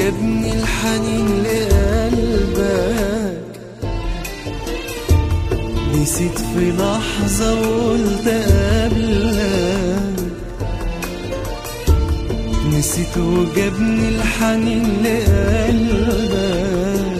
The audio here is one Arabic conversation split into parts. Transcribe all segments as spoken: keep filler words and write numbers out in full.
وجابني الحنين لقلبك، نسيت في لحظة وقلت قبلك، نسيت وجابني الحنين لقلبك.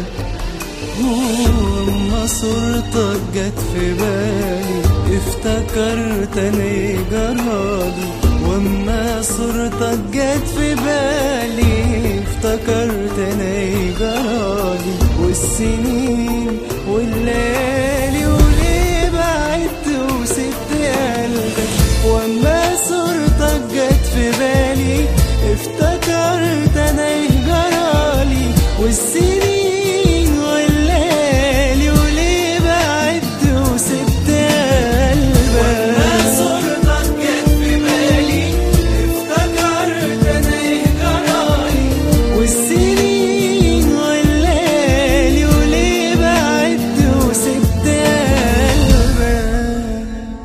وأما صورتك جت في بالي افتكرت أنا جرالي، وأما صورتك جت في بالي افتكرت أنا جرالي، والسنين والليالي وليه بعدت وسبت قلبك. وأما صورتك جت في بالي افتكرت أنا جرالي، والسنين والليالي وليه بعدت وسبت قلبك. وأما صورتك جت في بالي افتكرت أنا جرالي، والسنين والليالي وليه بعدت وسبت قلبك.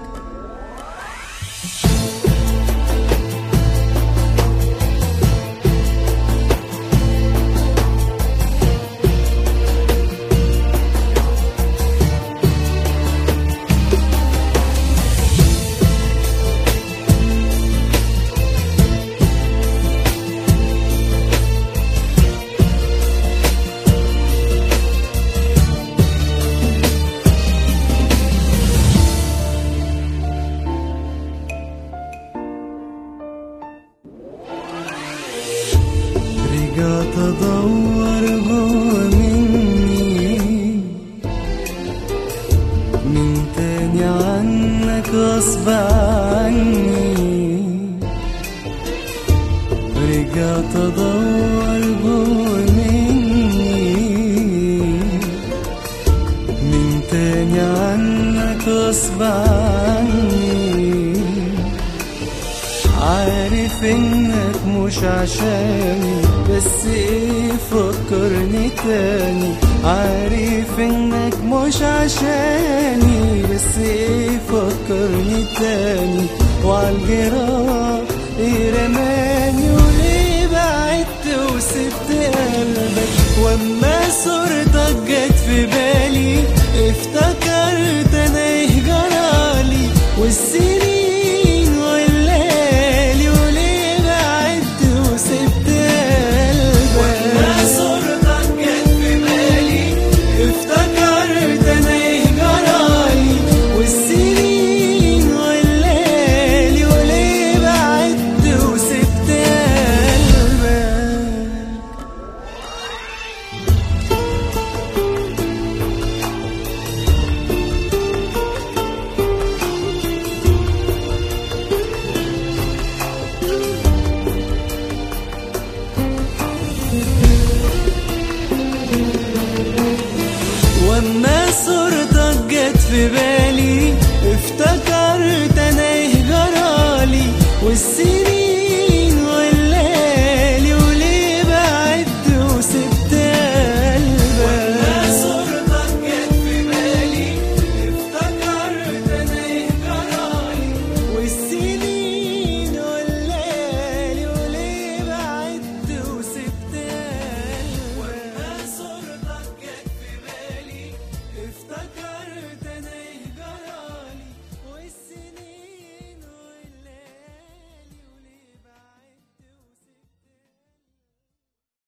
رجعت ادور جوا مني من تاني عنك غصب عني، رجعت ادور جوا مني من تاني عنك غصب عني. عارف انك مش عشاني بس ايه فكرني تاني، عارف انك مش عشاني بس ايه فكرني تاني، وعالجراح